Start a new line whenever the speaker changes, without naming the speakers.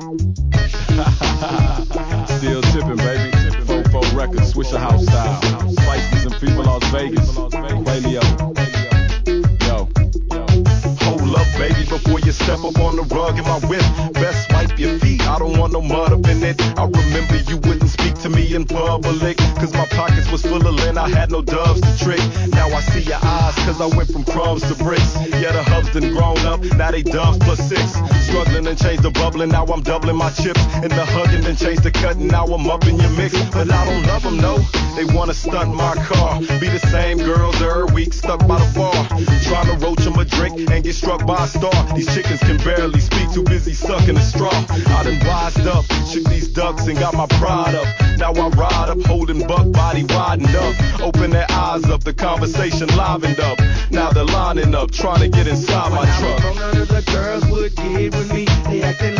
Still tipping, baby. 4-4 records, Swisher House style. Spices and Fever Las Vegas. Quailio. Yo.
Hold up, baby, before you step up on the rug in my whip. Best wipe your feet, I don't want no mud up in it. I remember you wouldn't speak to me in public, cause my pockets was full of lint, I had no doves to trick. Now I see your eyes, cause I went from crumbs to bricks. Yeah, the hubs done grown up, now they doves plus 6. Struggling and changed the bubbling, now I'm doubling my chips. And the hugging then changed the cutting, now I'm up in your mix. But I don't love them, no, they wanna stunt my car. Be the same girls every week, stuck by the bar. Trying to roach them a drink and get struck by a star. These chickens can barely speak, too busy sucking a straw. I done wised up, shook these ducks and got my pride up. Now I ride up, holding buck body widened up. Open their eyes up, the conversation livened up. Now they're lining up, trying to get inside my truck.
None of the girls would get with me. They acting